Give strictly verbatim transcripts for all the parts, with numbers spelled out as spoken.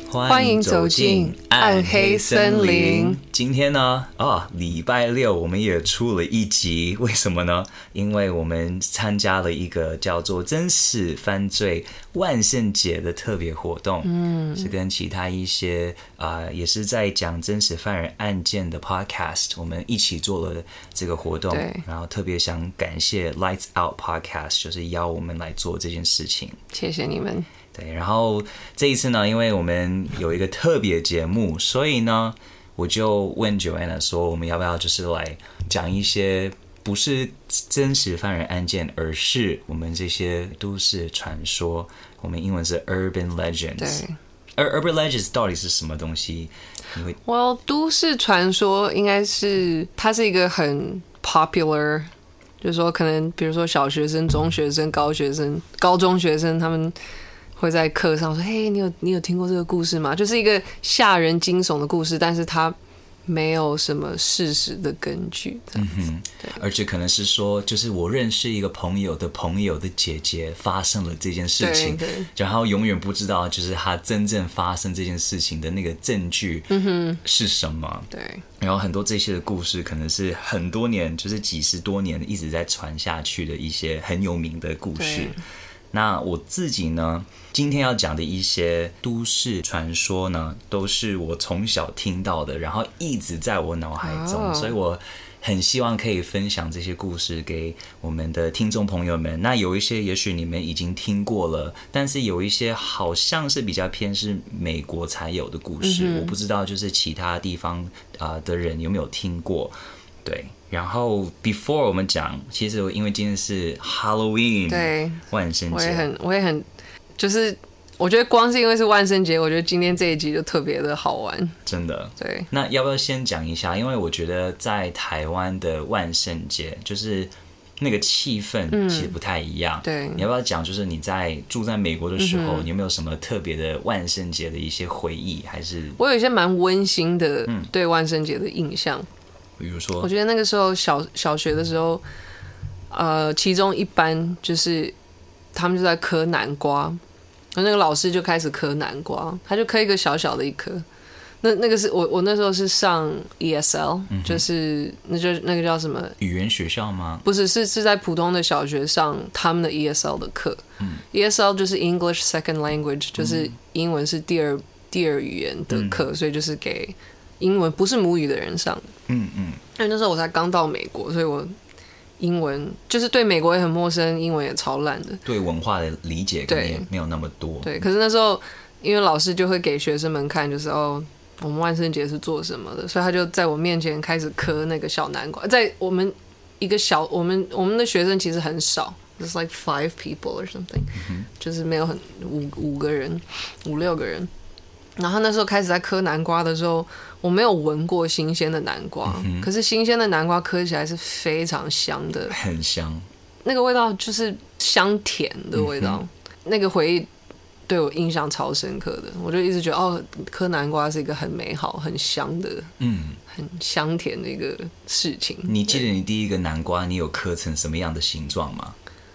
欢迎走进暗黑森林。 今天呢，啊，礼拜六我们也出了一集，为什么呢？因为我们参加了一个叫做真实犯罪万圣节的特别活动，嗯，是跟其他一些啊、呃，也是在讲真实犯人案件的 podcast， 我们一起做了这个活动，然后特别想感谢 Lights Out Podcast， 就是邀我们来做这件事情， 谢谢你们。 对，然后这一次呢，因为我们有一个特别节目，所以呢，我就问 Joanna 说，我们要不要就是来讲一些不是真实犯人案件，而是我们这些都市传说，我们英文是 Urban Legends。 对， 而 Urban Legends 到底是什么东西？你会 Well， 都市传说应该是它是一个很 popular， 就是说可能比如说小学生、中学生、高学生、高中学生他们会在课上说：“嘿，你有你有听过这个故事吗？”就是一个吓人惊悚的故事，但是它没有什么事实的根据。嗯哼， 而且可能是说，就是我认识一个朋友的朋友的姐姐发生了这件事情，然后永远不知道就是他真正发生这件事情的那个证据是什么。 对， 然后很多这些的故事可能是很多年，就是几十多年一直在传下去的一些很有名的故事。那我自己呢，今天要讲的一些都市传说呢，都是我从小听到的，然后一直在我脑海中， oh. 所以我很希望可以分享这些故事给我们的听众朋友们。那有一些也许你们已经听过了，但是有一些好像是比较偏是美国才有的故事， mm-hmm. 我不知道就是其他地方、呃、的人有没有听过。对，然后 before 我们讲，其实因为今天是 Halloween， 对， 万圣节， 我也很，我也很，就是我觉得光是因为是万圣节，我觉得今天这一集就特别的好玩， 真的。 对， 那要不要先讲一下？因为我觉得在台湾的万圣节，就是那个气氛其实不太一样。嗯、 对， 你要不要讲？就是你在住在美国的时候，嗯、你有没有什么特别的万圣节的一些回忆？还是我有一些蛮温馨的对万圣节的印象。 比如说， 我觉得那个时候小小学的时候，呃，其中一班就是他们就在嗑南瓜，然后那个老师就开始嗑南瓜，他就嗑一个小小的一颗。那那个是我我那时候是上 E S L，、嗯、就是那就那个叫什么语言学校吗？ 不是，是是在普通的小学上他们的 E S L 的课。嗯、E S L 就是 English Second Language， 就是英文是第二、嗯、第二语言的课、嗯，所以就是给英文不是母语的人上的。嗯嗯，因为那时候我才刚到美国，所以我英文就是对美国也很陌生，英文也超烂的， 对文化的理解可能也没有那么多。 对，可是那时候因为老师就会给学生们看，就是哦，我们万圣节是做什么的，所以他就在我面前开始嗑那个小南瓜。在我们一个小我们我们的学生其实很少。It's like five people or something，、嗯、就是没有很五五个人五六个人。然后那时候开始在嗑南瓜的时候，我没有闻过新鲜的南瓜、嗯、可是新鲜的南瓜嗑起来是非常香的， 很香， 那个味道就是香甜的味道、嗯、那个回忆对我印象超深刻的，我就一直觉得哦，嗑南瓜是一个很美好很香的嗯，很香甜的一个事情。 你记得你第一个南瓜你有嗑成什么样的形状吗？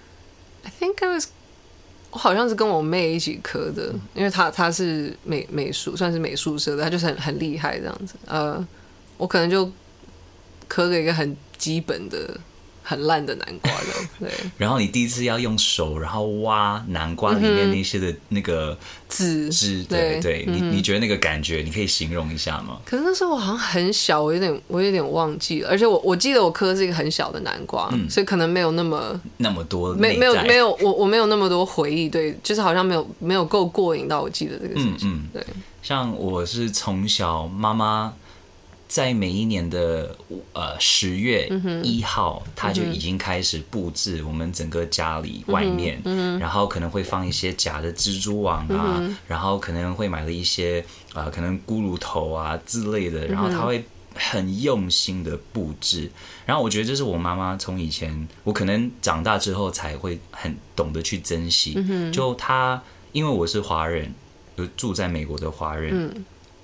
I think I was我好像是跟我妹一起嗑的，因为她她是美美术算是美术社的，她就是很很厉害这样子。呃，我可能就嗑了一个很基本的、很烂的南瓜这样。对。 然后你第一次要用手，然后挖南瓜里面那些的那个籽汁，对 对, 对、嗯，你你觉得那个感觉，你可以形容一下吗？ 可是那时候我好像很小，我有点我有点忘记了，而且我我记得我嗑是一个很小的南瓜、嗯，所以可能没有那么那么多没没有没有我我没有那么多回忆，对，就是好像没有没有够过瘾到我记得这个事情。嗯嗯，对。 像我是从小妈妈在每一年的呃十月一号，他就已经开始布置我们整个家里外面，嗯嗯、然后可能会放一些假的蜘蛛网啊，嗯、然后可能会买了一些呃可能骷髅头啊之类的，然后他会很用心的布置。然后我觉得这是我妈妈从以前，我可能长大之后才会很懂得去珍惜。嗯、就她因为我是华人，就住在美国的华人。嗯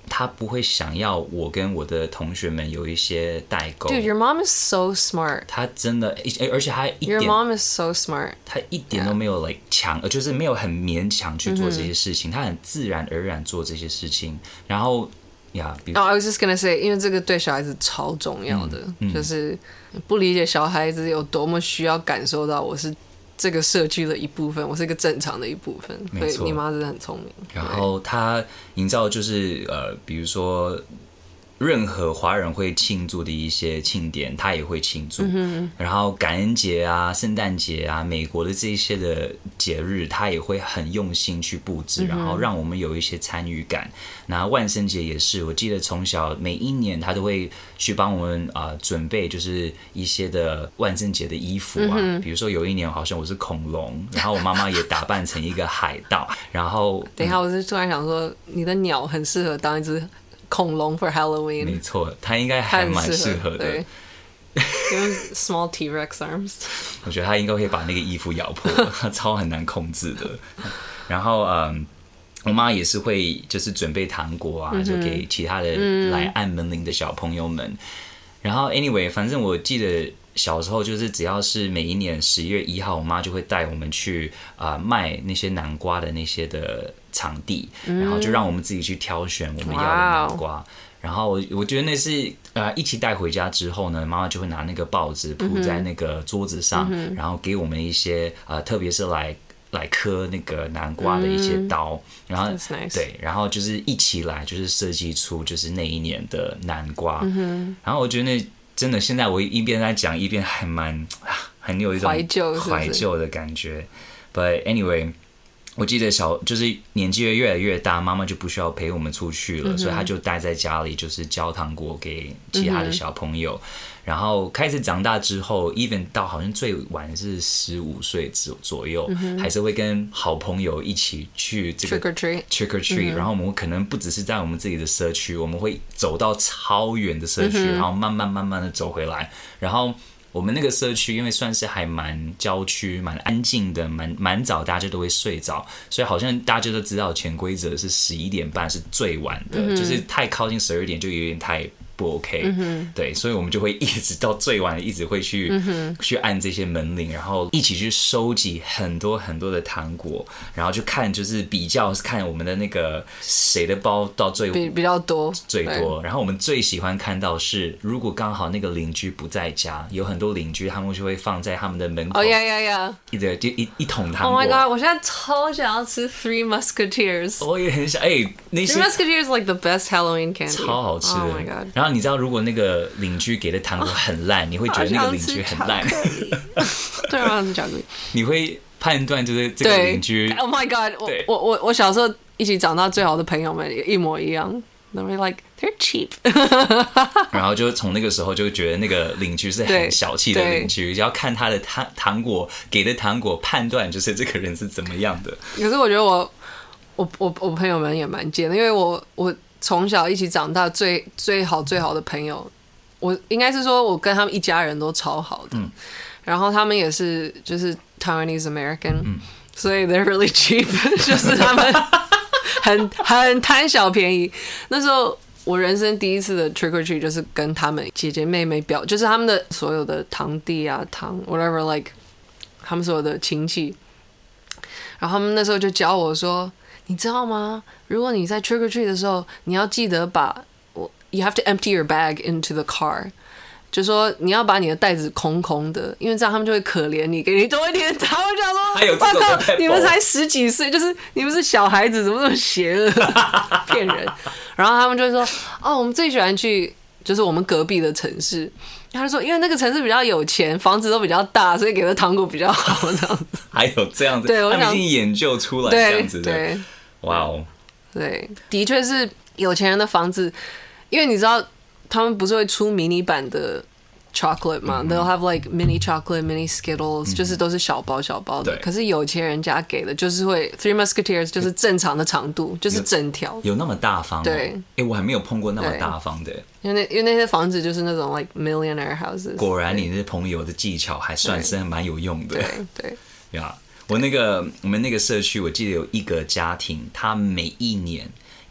他不会想要我跟我的同学们有一些代沟。 Dude, your mom is so smart. 他真的，而且他一点 Your mom is so smart. 他一点都没有 like 强，就是没有很勉强去做这些事情， mm-hmm. 他很自然而然做这些事情。然后呀， yeah, oh, I was just gonna say， 因为这个对小孩子超重要的，嗯嗯、就是不理解小孩子有多么需要感受到我是这个社区的一部分，我是一个正常的一部分。所以你妈真的很聪明。 然后她营造就是呃，比如说任何华人会庆祝的一些庆典，她也会庆祝。嗯、然后感恩节啊、圣诞节啊、美国的这些的节日，她也会很用心去布置，嗯、然后让我们有一些参与感。那万圣节也是，我记得从小每一年她都会去帮我们啊、呃、准备，就是一些的万圣节的衣服啊。嗯、比如说有一年好像我是恐龙，然后我妈妈也打扮成一个海盗。然后等一下，我是突然想说，你的鸟很适合当一只恐龙 for Halloween。 没错，它应该还蛮适合的。 对，因为 small T-Rex arms。 我觉得它应该会把那个衣服咬破，它超很难控制的。然后嗯，我妈也是会就是准备糖果啊， mm-hmm. 就给其他的来按门铃的小朋友们。嗯、然后 anyway， 反正我记得小时候就是只要是每一年十月一号，我妈就会带我们去啊、呃、卖那些南瓜的那些的场地，嗯、然后就让我们自己去挑选我们要的南瓜。Wow. 然后我我觉得那是呃一起带回家之后呢，妈妈就会拿那个报纸铺在那个桌子上，嗯、然后给我们一些呃特别是来来刻那个南瓜的一些刀，嗯、然后 nice. 对，然后就是一起来就是设计出就是那一年的南瓜。嗯、然后我觉得那真的现在我一边在讲一边还蛮很有一种怀旧怀旧的感觉。But anyway， 我记得小就是年纪越来越大，妈妈就不需要陪我们出去了，嗯、所以她就待在家里，就是教糖果给其他的小朋友。嗯、然后开始长大之后 ，even 到好像最晚是十五岁左右，嗯、还是会跟好朋友一起去这个 trick or treat trick or treat，嗯、然后我们可能不只是在我们自己的社区，我们会走到超远的社区，嗯、然后慢慢慢慢的走回来，然后。我们那个社区因为算是还蛮郊区蛮安静的，蛮蛮早大家都会睡着，所以好像大家都知道潜规则是十一点半是最晚的，嗯、就是太靠近十二点就有点太不 OK，嗯、对，所以我们就会一直到最晚一直会去、嗯、去按这些门铃，然后一起去收集很多很多的糖果，然后就看就是比较看我们的那个谁的包到最比比较多最多，然后我们最喜欢看到是如果刚好那个邻居不在家，有很多邻居他们就会放在他们的门口， 哦呀呀呀， 一个就一一桶糖果。 Oh my god， 我现在超想要吃 Three Musketeers。 我也很想，哎、欸，那些 Three Musketeers is like the best Halloween candy， 超好吃的。 Oh my god， 然后你知道如果那个邻居给的糖果很烂， oh, 你会觉得那个邻居很烂。 对，我想吃巧克力。 你会判断就是这个邻居。 Oh my god， 我我我我小时候一起长大最好的朋友们也一模一样。They were like they're cheap 。 然后就从那个时候就觉得那个邻居是很小气的邻居，要看他的糖糖果给的糖果判断就是这个人是怎么样的。 可是我觉得我我我我朋友们也蛮贱的，因为我我从小一起长大最最好最好的朋友，我应该是说我跟他们一家人都超好的，嗯、然后他们也是就是 Taiwanese American，嗯、所以 they're really cheap， 就是他们很很贪小便宜。那时候我人生第一次的 trick or treat 就是跟他们姐姐妹妹表，就是他们的所有的堂弟啊堂 whatever like 他们所有的亲戚，然后他们那时候就教我说，你知道吗？如果你在 trick or treat 的时候，你要记得把 you have to empty your bag into the car， 就说你要把你的袋子空空的，因为这样他们就会可怜你，给你多一点糖。我想说， 还有这种的 pebble， 你们才十几岁，就是你们是小孩子，怎么那么邪恶，骗人。然后他们就会说，哦，我们最喜欢去就是我们隔壁的城市。他就说，因为那个城市比较有钱，房子都比较大，所以给的糖果比较好，这样子。 还有这样子， 对，我他们已经研究出来这样子的。 对， 哇哦， 对，的确是有钱人的房子，因为你知道他们不是会出迷你版的 chocolate 嘛、嗯、？They'll have like mini chocolate, mini Skittles，、嗯、就是都是小包小包的。可是有钱人家给的就是会 Three Musketeers， 就是正常的长度，就是整条。 有那么大方、哦？对，哎，我还没有碰过那么大方的。 因为那因为那些房子就是那种 like millionaire houses。 果然你那朋友的技巧还算是蛮有用的。 对对呀， yeah, 我那个我们那个社区，我记得有一个家庭，他每一年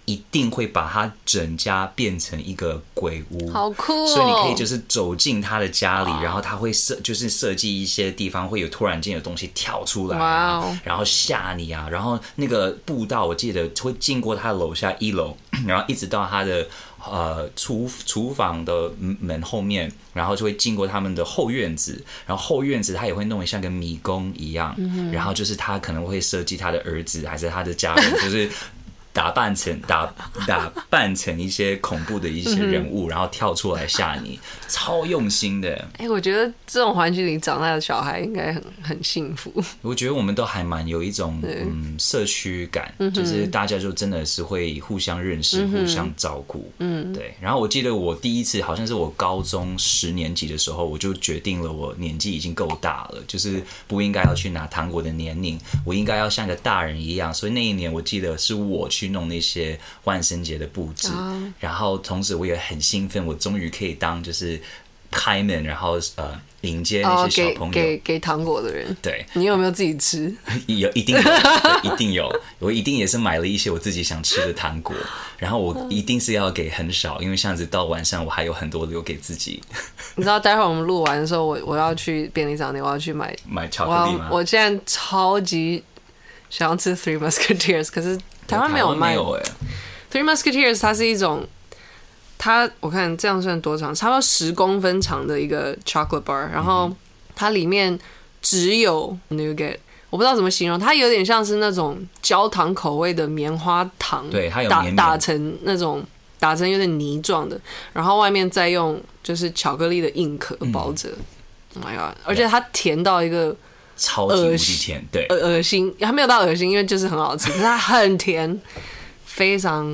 一定会把他整家变成一个鬼屋， 好酷哦！ 所以你可以就是走进他的家里，然后他会设就是设计一些地方会有突然间有东西跳出来、啊， wow. 然后吓你啊，然后那个步道我记得会经过他的楼下一楼，然后一直到他的呃厨厨房的门后面，然后就会经过他们的后院子，然后后院子他也会弄得像个迷宫一样、嗯，然后就是他可能会设计他的儿子还是他的家人，就是打扮成打打扮成一些恐怖的一些人物，嗯、然后跳出来吓你，超用心的。 哎、欸，我觉得这种环境里长大的小孩应该很很幸福。 我觉得我们都还蛮有一种嗯社区感、嗯，就是大家就真的是会互相认识、嗯、互相照顾。嗯，对。然后我记得我第一次好像是我高中十年级的时候，我就决定了我年纪已经够大了，就是不应该要去拿糖果的年龄，我应该要像个大人一样。所以那一年我记得是我去弄那些万圣节的布置、啊，然后同时我也很兴奋，我终于可以当就是开门，然后呃迎接那些小朋友，哦、 给 给, 给糖果的人。 对， 你有没有自己吃？ 有，一定有，一定有。我一定也是买了一些我自己想吃的糖果，然后我一定是要给很少，因为这样子到晚上我还有很多留给自己。 你知道，待会儿我们录完的时候，我我要去便利商店，我要去买买巧克力吗？ 我, 我现在超级想要吃 Three Musketeers， 可是台湾没有卖。 有欸、 Three Musketeers 它是一种，它我看这样算多长，差不多十公分长的一个 chocolate bar， 然后它里面只有 nougat， 我不知道怎么形容，它有点像是那种焦糖口味的棉花糖， 对，它有打绵绵打成那种打成有点泥状的，然后外面再用就是巧克力的硬壳包着。嗯、Oh my god！ 而且它甜到一个。 超级无敌甜，对， 恶心，还没有到恶心，因为就是很好吃，可是它很甜，非常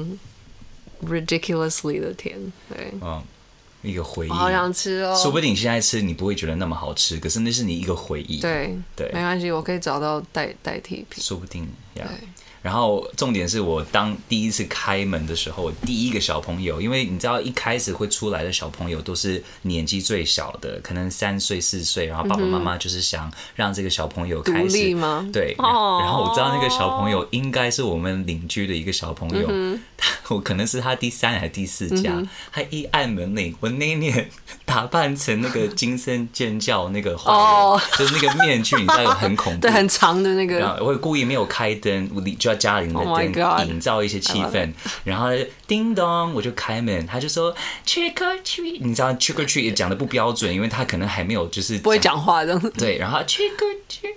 ridiculously 的甜，对， 嗯，一个回忆， 我好想吃哦。 说不定你现在吃你不会觉得那么好吃，可是那是你一个回忆， 对对， 没关系，我可以找到代代替品， 说不定呀。 对。 然后重点是我当第一次开门的时候，第一个小朋友，因为你知道一开始会出来的小朋友都是年纪最小的，可能三岁四岁，然后爸爸妈妈就是想让这个小朋友开始独立吗？ 对，然后我知道那个小朋友应该是我们邻居的一个小朋友，嗯、他我可能是他第三还是第四家，嗯、他一按门铃，我那一年打扮成那个惊声尖叫那个坏人，哦、就是那个面具，你知道有很恐怖， 对，很长的那个， 然后我故意没有开灯，我就要家里的灯营造一些气氛， oh、然后叮咚我就开门，他就说 trick or treat， 你知道 trick or treat 也讲的不标准，因为他可能还没有就是不会讲话这样子， 对，然后 trick or treat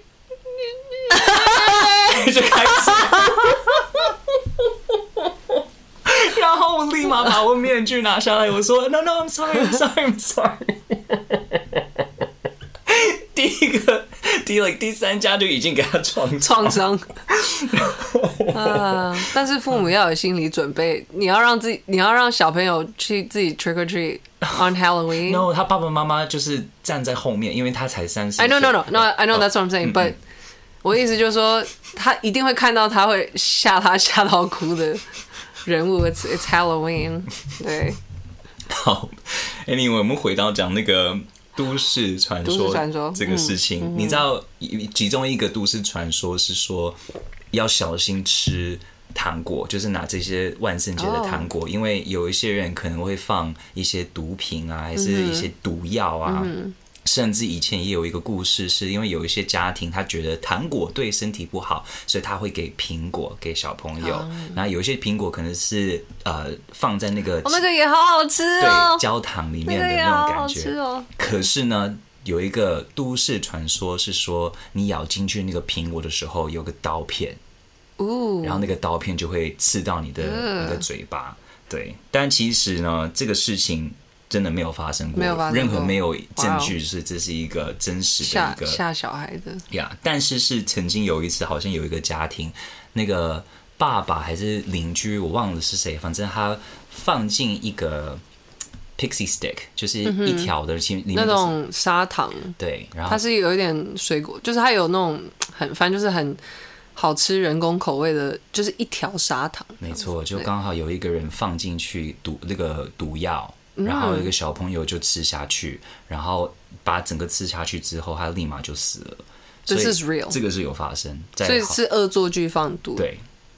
就开始，然后我立马把我面具拿下来，我说 no no I'm sorry I'm sorry I'm sorry 第一个第like, 第三家就已經給他創創傷啊！但是父母要有心理準備，你要讓自己，你要讓小朋友去自己 trick or treat on Halloween。No， 他爸爸媽媽就是站在後面，因為他才三十歲。 I know no no no I know that's what I'm saying， but、嗯、我的意思就是說，他一定會看到他會嚇他嚇到哭的人物。It's it's Halloween， 對。 好 ，Anyway， 我們回到講那個。都市傳說這個事情、嗯嗯、你知道其中一個都市傳說是說要小心吃糖果，就是拿這些萬聖節的糖果、哦、因為有一些人可能會放一些毒品啊還是一些毒藥啊、嗯、甚至以前也有一個故事是因為有一些家庭他覺得糖果對身體不好，所以他會給蘋果給小朋友、嗯、那有一些蘋果可能是呃放在那個、 哦、那個也好好吃哦， 對焦糖裡面的那種感覺、那個哦、可是呢有一個都市傳說是說你咬進去那個蘋果的時候有個刀片、哦、然後那個刀片就會刺到你的、呃、你的嘴巴，對，但其實呢這個事情真的沒有發生過， 沒有發生過， 任何沒有證據是這是一個真實的一個嚇小孩的呀、yeah, 但是是曾經有一次好像有一個家庭，那個爸爸還是鄰居我忘了是誰，反正他放進一個 pixie stick 就是一條的、嗯、裡面那種砂糖， 對，然後它是有一點水果，就是它有那種很反正就是很好吃人工口味的，就是一條砂糖， 沒錯，就剛好有一個人放進去毒那個毒藥，然後一個小朋友就吃下去，然後把整個吃下去之後他立馬就死了。 This is real， 這個是有發生， 所以是惡作劇放毒， 對對，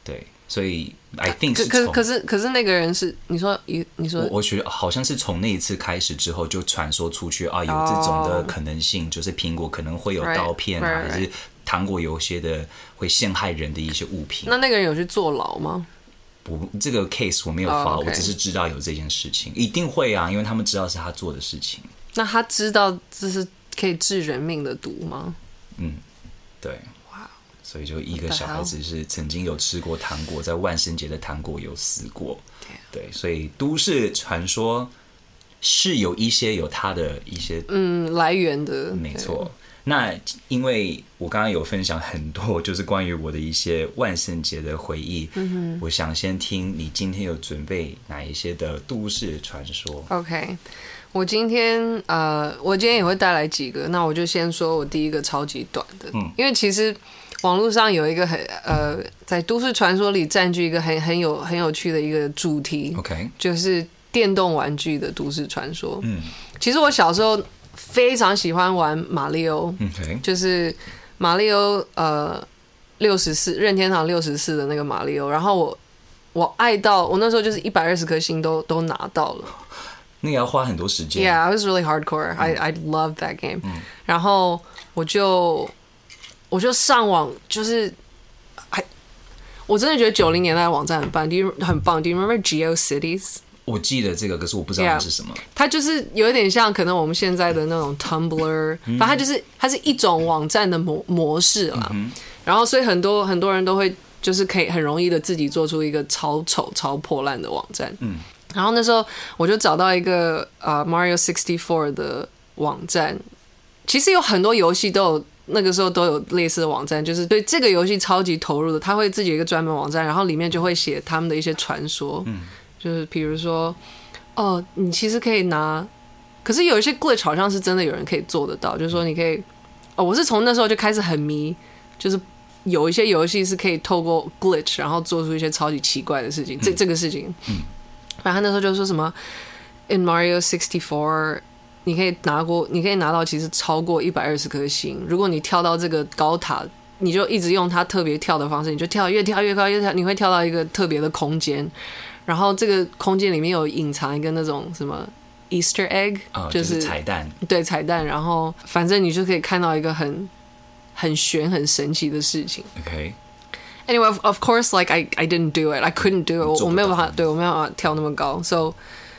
所以 I think 是可可是可是那个人是你说你说我我觉得好像是从那一次开始之后就传说出去啊，有这种的可能性， oh. 就是苹果可能会有刀片啊， right, right, right. 还是糖果有些的会陷害人的一些物品。 那那个人有去坐牢吗？ 我这个 case 我没有 follow， oh, okay. 我只是知道有这件事情，一定会啊，因为他们知道是他做的事情。 那他知道这是可以治人命的毒吗？ 嗯，对。所以就一个小孩子是曾经有吃过糖果，在万圣节的糖果有死过。对，所以都市传说是有一些有它的一些嗯来源的， 没错。那因为我刚刚有分享很多，就是关于我的一些万圣节的回忆。嗯，我想先听你今天有准备哪一些的都市传说 ？OK， 我今天呃，我今天也会带来几个。那我就先说我第一个超级短的，嗯，因为其实。网络上有一个很呃，在都市传说里占据一个很很有很有趣的一个主题 ，OK， 就是电动玩具的都市传说。嗯，其实我小时候非常喜欢玩马里奥 ，OK， 就是马里奥呃六十四任天堂六十四的那个马里奥，然后我我爱到我那时候就是一百二十颗星都都拿到了。 那个要花很多时间。 Yeah, I was really hardcore. I I loved that game. 嗯、然后我就。我就上网，就是还我真的觉得九零年代的网站很棒，很棒。Do you remember GeoCities？ 我记得这个，可是我不知道它是什么。 Yeah, 它就是有点像可能我们现在的那种 Tumblr，、嗯、反正它就是它是一种网站的模模式啦。嗯、然后所以很多很多人都会就是可以很容易的自己做出一个超丑超破烂的网站。嗯，然后那时候我就找到一个呃 Mario 六十四的网站，其实有很多游戏都有。那个时候都有类似的网站，就是对这个游戏超级投入的，他会自己有一个专门网站，然后里面就会写他们的一些传说，嗯、就是比如说，哦，你其实可以拿，可是有一些 glitch 好像是真的有人可以做得到，就是说你可以，哦，我是从那时候就开始很迷，就是有一些游戏是可以透过 glitch 然后做出一些超级奇怪的事情，嗯、这这个事情，嗯，反正那时候就说什么 in Mario 六十四。你可以拿过，你可以拿到其实超过一百二十颗星。如果你跳到这个高塔，你就一直用它特别跳的方式，你就跳越跳越高，越跳你会跳到一个特别的空间。然后这个空间里面有隐藏一个那种什么 Easter egg，、 哦、 就是、 就是彩蛋， 对彩蛋。然后反正你就可以看到一个很很玄、很神奇的事情。 OK。Anyway, of, of course, like I I didn't do it, I couldn't do it. 我没有办法，对我没有办法跳那么高 ，so。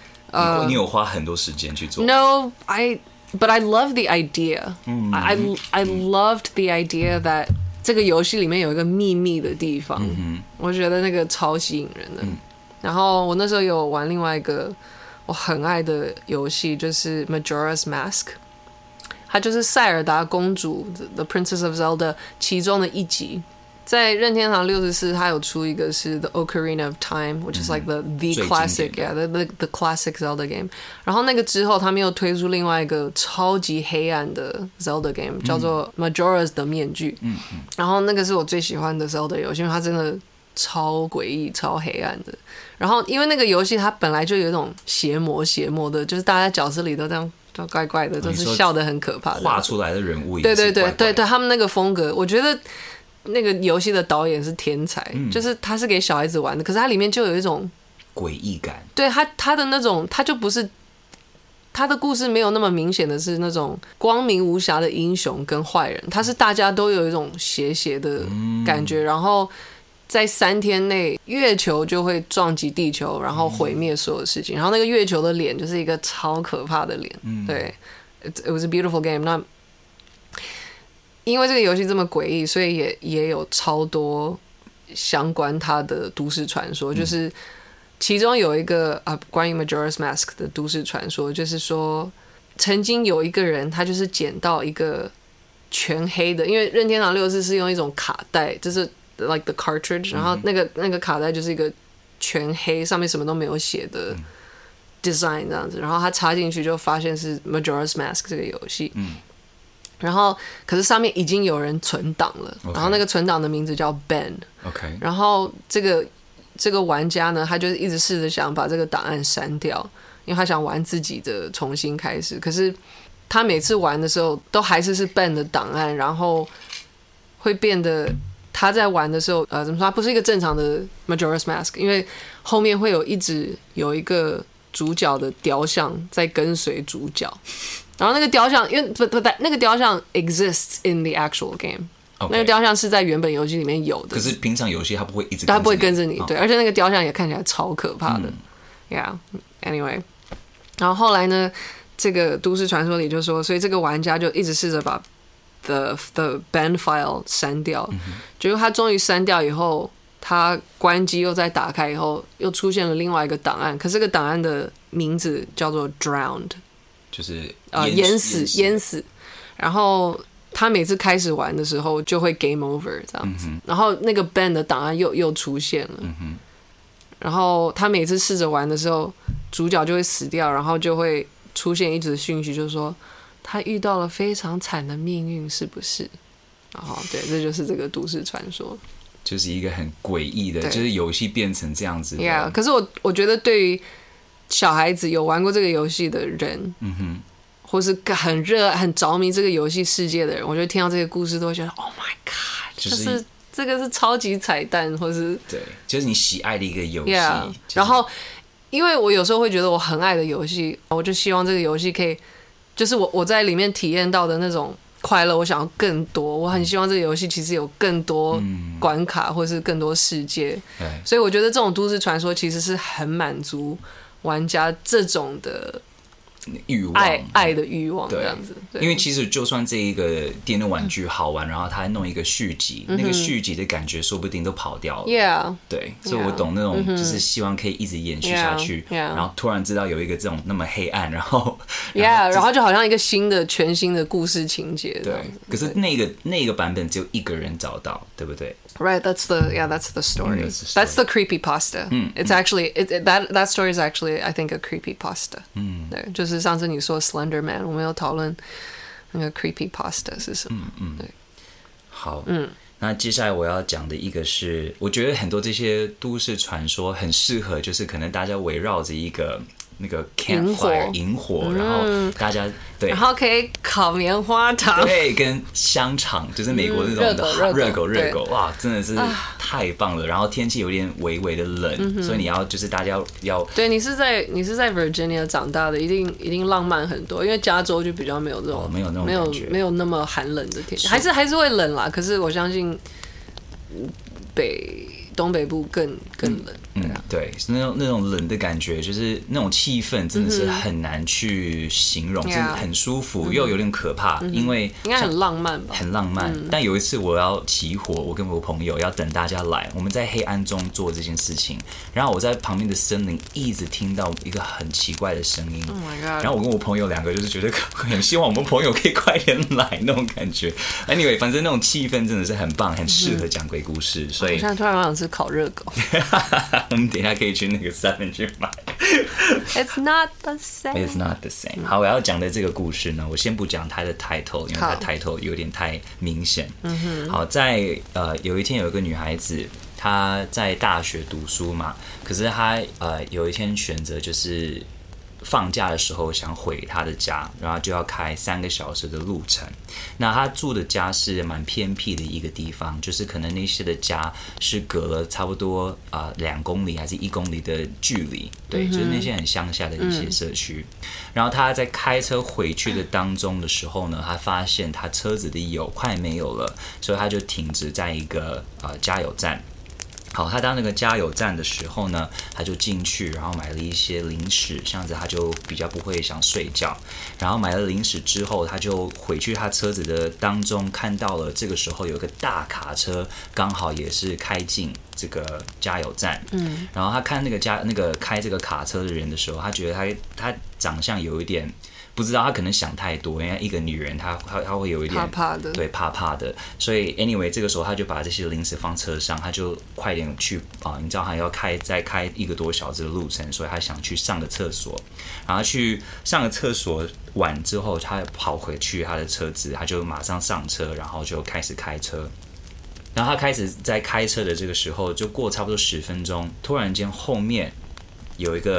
Uh, 你有花很多时间去做 ？No, I. But I love the idea. Mm-hmm. I I loved the idea that 这个游戏里面有一个秘密的地方， mm-hmm. 我觉得那个超吸引人的。Mm. 然后我那时候有玩另外一个我很爱的游戏，就是 Majora's Mask。它就是塞尔达公主 The Princess of Zelda 其中的一集。在任天堂六十四，它有出一个是 The Ocarina of Time, which is like the the classic, yeah, the the the classic Zelda game. 然后那个之后，他们又推出另外一个超级黑暗的 Zelda game， 叫做 Majora's 的面具。嗯嗯。然后那个是我最喜欢的 Zelda 游戏，因为它真的超诡异、超黑暗的。然后因为那个游戏它本来就有一种邪魔邪魔的，就是大家角色里都这样。就怪怪的，就是笑得很可怕的。 画出来的人物也是对对对怪怪的， 对对，他们那个风格，我觉得那个游戏的导演是天才，嗯、就是他是给小孩子玩的，可是它里面就有一种诡异感。 对他他的那种，他就不是他的故事没有那么明显的是那种光明无瑕的英雄跟坏人，他是大家都有一种邪邪的感觉，嗯、然后。在三天内，月球就会撞击地球，然后毁灭所有事情。然后那个月球的脸就是一个超可怕的脸。嗯、对 ，it, it was a beautiful game。那因为这个游戏这么诡异，所以也也有超多相关它的都市传说。嗯、就是其中有一个啊，关于 Majora's Mask 的都市传说，就是说曾经有一个人，他就是捡到一个全黑的，因为任天堂六十四是用一种卡带，就是。like the cartridge， 然后那个、嗯、那个卡带就是一个全黑，上面什么都没有写的 design 这样子，然后他插进去就发现是 Majora's Mask 这个游戏，嗯、然后可是上面已经有人存档了， okay. 然后那个存档的名字叫 Ben，、okay. 然后这个这个玩家呢，他就一直试着想把这个档案删掉，因为他想玩自己的重新开始，可是他每次玩的时候都还是是 Ben 的档案，然后会变得。 他在玩的时候，呃，怎么说？他不是一个正常的 Majora's Mask， 因为后面会有一直有一个主角的雕像在跟随主角，然后那个雕像，因为不不，那个雕像 exists in the actual game。Okay. 那个雕像是在原本游戏里面有的， 可是平常游戏它不会一直跟着你， 它不会跟着你， 哦、 对，而且那个雕像也看起来超可怕的、嗯、，Yeah，anyway， 然后后来呢，这个都市传说里就说，所以这个玩家就一直试着把 the the ban file 删掉，嗯、结果他终于删掉以后，他关机又再打开以后，又出现了另外一个档案，可是这个档案的名字叫做 drowned， 就是呃淹死淹死，然后。他每次开始玩的时候就会 game over 这样子，嗯、然后那个 ban 的档案又又出现了、嗯，然后他每次试着玩的时候，主角就会死掉，然后就会出现一则讯息，就是说他遇到了非常惨的命运，是不是？然后对，这就是这个都市传说， 就是一个很诡异的，就是游戏变成这样子的。 Yeah， 可是我我觉得对于小孩子有玩过这个游戏的人，嗯哼。或是很热、很着迷这个游戏世界的人，我觉得听到这个故事都会觉得 ，Oh my God， 就是、就是、这个是超级彩蛋，或是对，就是你喜爱的一个游戏。 Yeah， 就是、 然后，因为我有时候会觉得我很爱的游戏，我就希望这个游戏可以，就是我我在里面体验到的那种快乐，我想要更多。我很希望这个游戏其实有更多关卡，或是更多世界。 嗯、 所以我觉得这种都市传说其实是很满足玩家这种的。 欲望爱爱的欲望这样子， 因为其实就算这一个电动玩具好玩，然后他还弄一个续集、嗯，那个续集的感觉说不定都跑掉了。 Yeah， 对，所以我懂那种就是希望可以一直延续下去， yeah, yeah. 然后突然知道有一个这种那么黑暗，然后 ，Yeah， 然后, 然後就好像一个新的、全新的故事情节。 对，可是那个那个版本只有一个人找到，对不对 ？Right, that's the yeah, that's the story. Mm, that's, the story. That's the creepypasta. 嗯 It's actually it, it, that that story is actually I think a creepypasta. 嗯，对，就是上次你说 Slender Man， 我们有讨论那个 creepypasta 是什么。嗯嗯，对。 好，嗯，那接下来我要讲的一个是，我觉得很多这些都市传说很适合，就是可能大家围绕着一个。那个 campfire 萤火、嗯，然后大家对， 然后可以烤棉花糖， 对，跟香肠，就是美国那种的热狗，热狗，哇，真的是太棒了。然后天气有点微微的冷、嗯，所以你要就是大家要对，你是在你是在 Virginia 长大的，一定一定浪漫很多，因为加州就比较没有这种、 哦、没有那种没有没有那么寒冷的天气，还是还是会冷啦。可是我相信北。东北部更更冷， 嗯，嗯对，那种那种冷的感觉，就是那种气氛，真的是很难去形容，嗯、真的很舒服，嗯、又有点可怕，嗯、因为应该很浪漫吧， 很浪漫、嗯。但有一次我要起火，我跟我朋友要等大家来，我们在黑暗中做这件事情，然后我在旁边的森林一直听到一个很奇怪的声音 ，Oh my god！ 然后我跟我朋友两个就是觉得很希望我们朋友可以快点来那种感觉。Anyway， 反正那种气氛真的是很棒，很适合讲鬼故事，所以我现在突然好想吃烤热狗。 我们等一下可以去那个 seven 去买。 It's not the same. It's not the same. 好，我要讲的这个故事呢，我先不讲它的 title， 因为它的 title 有点太明显。好，在呃有一天有一个女孩子，她在大学读书嘛，可是她呃有一天选择就是放假的时候想回她的家，然后就要开三个小时的路程。那她住的家是蛮偏僻的一个地方，就是可能那些的家是隔了差不多呃两公里还是一公里的距离，对，嗯、就是那些很乡下的一些社区。嗯、然后她在开车回去的当中的时候呢，她发现她车子的油快没有了，所以她就停止在一个呃加油站。好，他到那个加油站的时候呢，他就进去，然后买了一些零食，这样子他就比较不会想睡觉。然后买了零食之后，他就回去他车子的当中，看到了这个时候有一个大卡车，刚好也是开进这个加油站。嗯，然后他看那个加那个开这个卡车的人的时候，他觉得他他长相有一点。不知道他可能想太多，因为一个女人她她她会有一点怕怕的， 对，怕怕的。所以 anyway 这个时候他就把这些零食放车上，他就快点去啊、呃，你知道他要开再开一个多小时的路程，所以他想去上个厕所。然后去上个厕所完之后，他跑回去他的车子，他就马上上车，然后就开始开车。然后他开始在开车的这个时候，就过差不多十分钟，突然间后面有一个很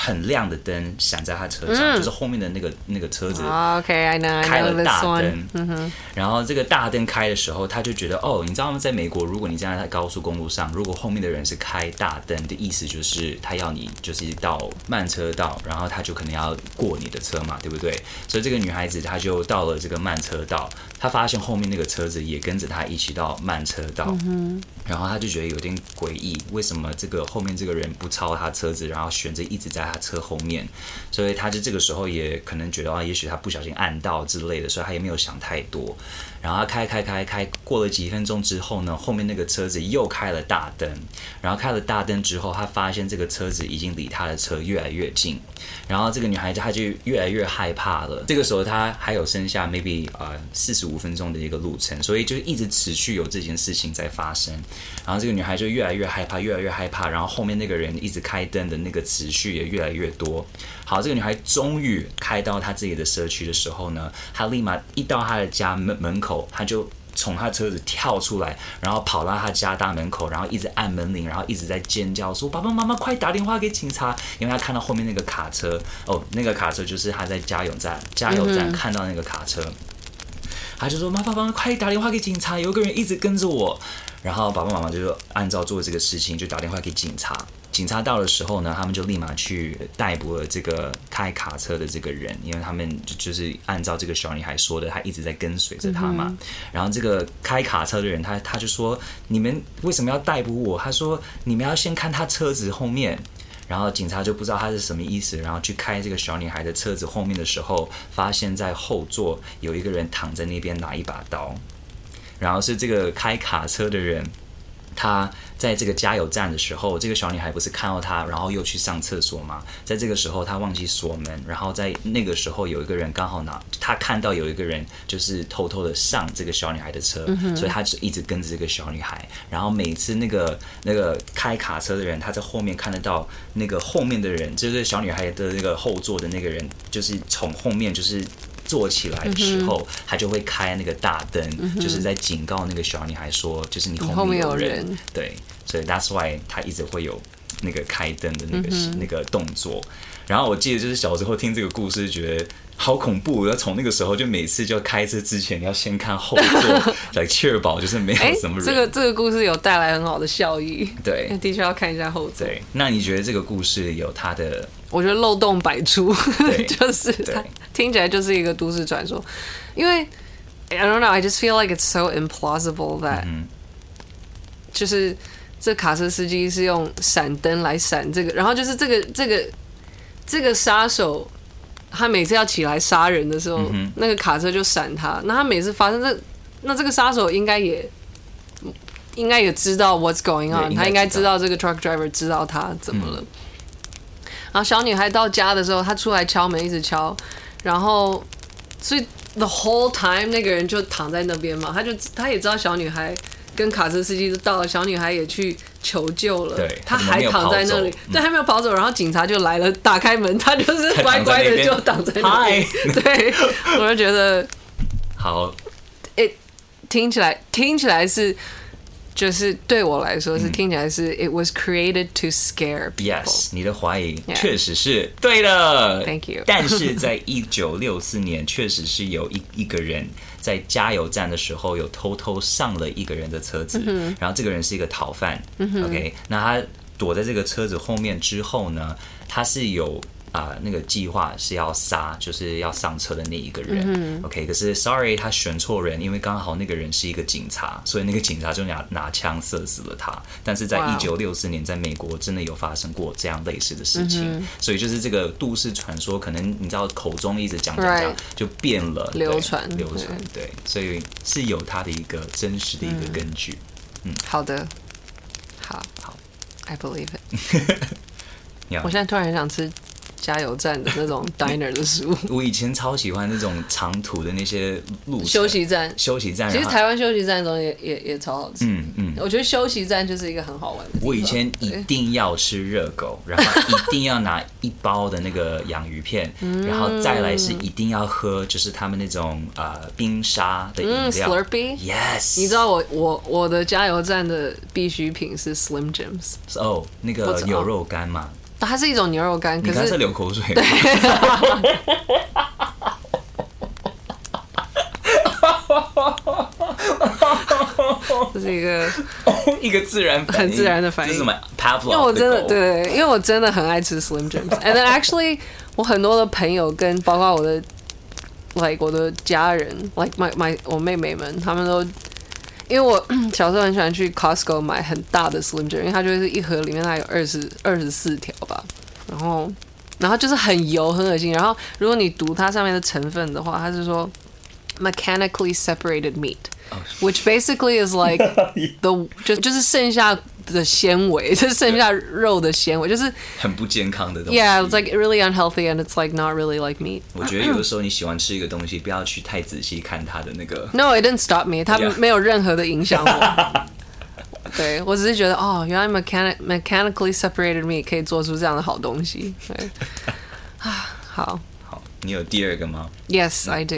很亮的灯闪在他车上，嗯、就是后面的那个那个车子 ，OK，I know， 开了大灯， 嗯、 然后这个大灯开的时候，他就觉得哦，你知道吗？在美国，如果你站在高速公路上，如果后面的人是开大灯的意思就是他要你就是到慢车道，然后他就可能要过你的车嘛，对不对？所以这个女孩子她就到了这个慢车道，她发现后面那个车子也跟着她一起到慢车道，嗯、然后她就觉得有点诡异，为什么这个后面这个人不超她车子，然后选择一直在她车后面？所以她就这个时候也可能觉得啊，也许她不小心按到之类的，所以她也没有想太多。然后她开开开开，过了几分钟之后呢，后面那个车子又开了大灯，然后开了大灯之后，她发现这个车子已经离她的车越来越近，然后这个女孩子她就越来越害怕了。这个时候她还有剩下 maybe 呃四十五分钟的一个路程，所以就一直持续有这件事情在发生。然后这个女孩就越来越害怕，越来越害怕，然后后面那个人一直开灯的那个持续也越来越多。好，这个女孩终于开到她自己的社区的时候呢，她立马一到她的家门门口，她就从她车子跳出来，然后跑到她家大门口，然后一直按门铃，然后一直在尖叫说：“爸爸妈妈，快打电话给警察！”因为她看到后面那个卡车，哦，那个卡车就是她在加油站加油站看到那个卡车，她就说：“妈爸妈，快打电话给警察！有个人一直跟着我。”然后爸爸妈妈就按照做这个事情，就打电话给警察。警察到的时候呢，他们就立马去逮捕了这个开卡车的这个人，因为他们就是按照这个小女孩说的，她一直在跟随着他嘛。嗯、然后这个开卡车的人，他他就说：“你们为什么要逮捕我？”他说：“你们要先看他车子后面。”然后警察就不知道他是什么意思，然后去开这个小女孩的车子后面的时候，发现在后座有一个人躺在那边拿一把刀。然后是这个开卡车的人，他在这个加油站的时候，这个小女孩不是看到他，然后又去上厕所嘛？在这个时候，他忘记锁门，然后在那个时候有一个人刚好拿，他看到有一个人就是偷偷的上这个小女孩的车，嗯、所以他就一直跟着这个小女孩。然后每次那个那个开卡车的人，他在后面看得到那个后面的人，就是小女孩的那个后座的那个人，就是从后面就是坐起来的时候，嗯、他就会开那个大灯，嗯、就是在警告那个小女孩说，就是你后面有人。有人对，所以 that's why 他一直会有那个开灯的那个、嗯、那个动作。然后我记得就是小时候听这个故事，觉得好恐怖。要从那个时候就每次就开车之前要先看后座，来确保就是没有什么人。 这个这个故事有带来很好的效益。 对， 的确要看一下后座。 对，那你觉得这个故事有它的？ 我觉得漏洞百出，就是它听起来就是一个都市传说。因为 I don't know, I just feel like it's so implausible that、嗯、就是这卡车司机是用闪灯来闪这个，然后就是这个这个这个杀手，他每次要起来杀人的时候，嗯、那个卡车就闪他。那他每次发生这，那这个杀手应该也应该也知道 what's going on， 他应该知道这个 truck driver 知道他怎么了。嗯然后小女孩到家的时候，她出来敲门，一直敲，然后所以 the whole time 那个人就躺在那边嘛，他就他也知道小女孩跟卡车司机都到了，小女孩也去求救了，他还躺在那里，对，还没有跑走，然后警察就来了，打开门，他就是乖乖的就挡在那里，对，我就觉得好， 哎，听起来听起来是。就是对我来说是听起来是、嗯、it was created to scare people. Yes， 你的怀疑确实是对的。 Thank you 。 但是在一九六四年，确实是有一一个人在加油站的时候有偷偷上了一个人的车子，嗯、然后这个人是一个逃犯。嗯、OK， 那他躲在这个车子后面之后呢，他是有。啊、呃，那个计划是要杀，就是要上车的那一个人。嗯、OK， 可是 sorry， 他选错人，因为刚好那个人是一个警察，所以那个警察就拿拿枪射死了他。但是在一九六四年，在美国真的有发生过这样类似的事情，嗯、所以就是这个都市传说，可能你知道口中一直讲讲讲，就变了， 流传流传，对，所以是有它的一个真实的一个根据。嗯，嗯好的，好， 好 ，I believe it 。我现在突然很想吃。加油站的那种 diner 的食物， 我以前超喜欢那种长途的那些路休息站。 休息站， 其实台湾休息站中也也也超好吃。 嗯嗯， 我觉得休息站就是一个很好玩的地方。 我以前一定要吃热狗，然后一定要拿一包的那个洋芋片，嗯、然后再来是一定要喝，就是他们那种呃冰沙的饮料。嗯 ，Slurpee。Yes。你知道我我我的加油站的必需品是 Slim Jims。哦，那个有肉干嘛？ 它是一种牛肉干，可是你刚才流口水。 对。这是一个一个自然反应， 很自然的反应， 就是什么 Pavlov 因为我真的狗对，因为我真的很爱吃 Slim Jims，and then actually 我很多的朋友跟包括我的 like 我的家人 like my my 我妹妹们，他们都因为我小时候很喜欢去 Costco 买很大的 Slim Jim， 因为它就是一盒里面大概有二十二十四条吧，然后然后就是很油很恶心，然后如果你读它上面的成分的话，它是说 mechanically separated meat。Which basically is like the 就就是剩下的纤维，就是剩下肉的纤维，就是很不健康的东西。 Yeah, it's like really unhealthy and it's like not really like meat. 我觉得有的时候你喜欢吃一个东西，不要去太仔细看它的那个。 No, it didn't stop me. 它没有任何的影响我。对，我只是觉得哦，原来 mechanic mechanically separated meat 可以做出这样的好东西。对，好， 好，你有第二个吗 ？Yes, I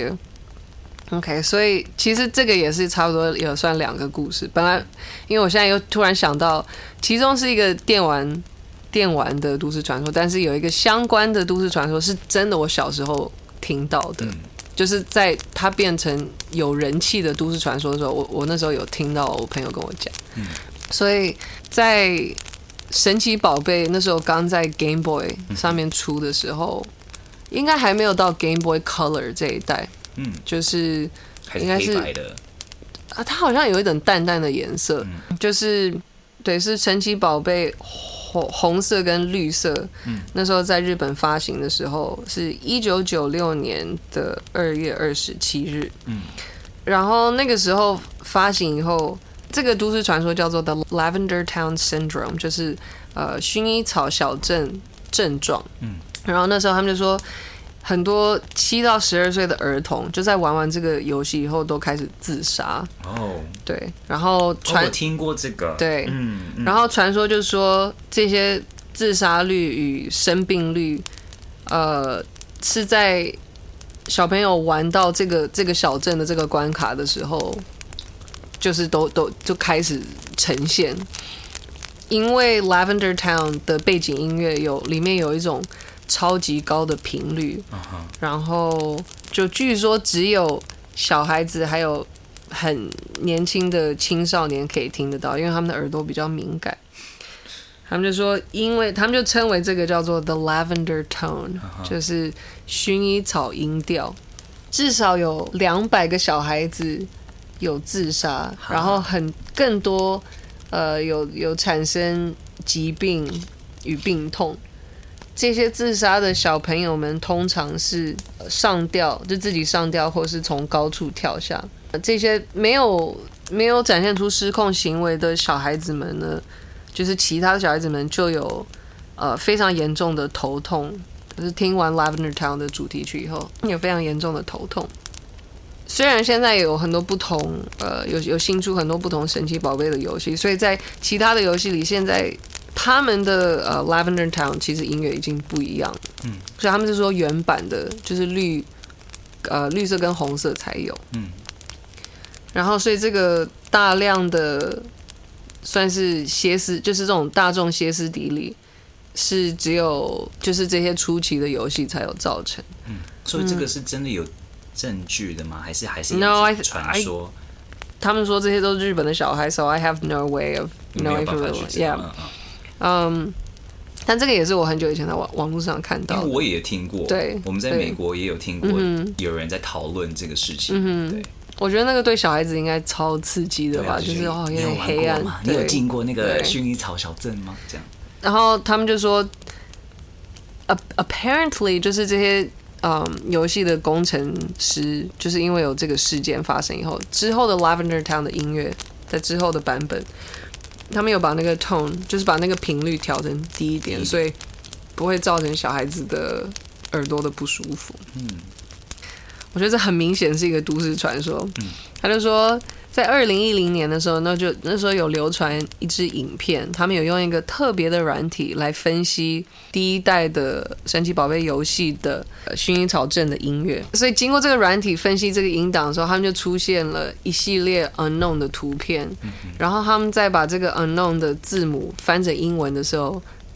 do.OK， 所以其实这个也是差不多有算两个故事。本来因为我现在又突然想到，其中是一个电玩电玩的都市传说，但是有一个相关的都市传说是真的，我小时候听到的，嗯、就是在它变成有人气的都市传说的时候，我我那时候有听到我朋友跟我讲，嗯、所以在神奇宝贝那时候刚在 Game Boy 上面出的时候，嗯、应该还没有到 Game Boy Color 这一代。嗯，就是应该是黑白的啊，它好像有一点淡淡的颜色，嗯、就是对，是神奇宝贝红红色跟绿色。嗯，那时候在日本发行的时候是一九九六年的二月二十七日。嗯，然后那个时候发行以后，这个都市传说叫做 The Lavender Town Syndrome， 就是呃薰衣草小镇症状。嗯，然后那时候他们就说。很多七到十二岁的儿童就在玩完这个游戏以后都开始自杀哦，对，然后传、 哦、我听过这个， 对，嗯嗯、然后传说就是说这些自杀率与生病率，呃，是在小朋友玩到这个这个小镇的这个关卡的时候，就是都都就开始呈现，因为 Lavender Town 的背景音乐有里面有一种。超级高的频率， uh-huh. 然后就据说只有小孩子还有很年轻的青少年可以听得到，因为他们的耳朵比较敏感。他们就说，因为他们就称为这个叫做 the lavender tone，uh-huh. 就是薰衣草音调。至少有两百个小孩子有自杀， uh-huh. 然后很更多呃有有产生疾病与病痛。这些自杀的小朋友们通常是上吊，就自己上吊，或是从高处跳下。这些没有没有展现出失控行为的小孩子们呢，就是其他的小孩子们就有呃非常严重的头痛，就是听完 Lavender Town 的主题曲以后，有非常严重的头痛。虽然现在有很多不同呃有有新出很多不同神奇宝贝的游戏，所以在其他的游戏里，现在。他们的呃 Lavender Town 其实音乐已经不一样了，嗯，所以他们是说原版的就是绿，呃绿色跟红色才有，嗯，然后所以这个大量的算是歇斯，就是这种大众歇斯底里，是只有就是这些初期的游戏才有造成， 嗯，所以这个是真的有证据的吗？还是还是有传说？ No, 他们说这些都是日本的小孩 ，so I have no way of knowing for real. Yeah. 嗯、um, ，但这个也是我很久以前在网网络上看到的， 因为我也听过， 对， 我们在美国也有听过，有人在讨论这个事情。嗯、对， 我觉得那个对小孩子应该超刺激的吧，啊、就是哦有点黑暗。 你有进过那个薰衣草小镇吗？这样， 然后他们就说 ，apparently 就是这些嗯游戏的工程师，就是因为有这个事件发生以后，之后的 Lavender Town 的音乐，在之后的版本。他们有把那个 tone， 就是把那个频率调成低一点，所以不会造成小孩子的耳朵的不舒服。嗯，我觉得这很明显是一个都市传说。嗯，他就说，在二零一零年的时候，那就那时候有流传一支影片，他们有用一个特别的软体来分析第一代的神奇宝贝游戏的薰衣草镇的音乐。所以经过这个软体分析这个音档的时候，他们就出现了一系列 unknown 的图片，嗯、然后他们再把这个 unknown 的字母翻成英文的时候，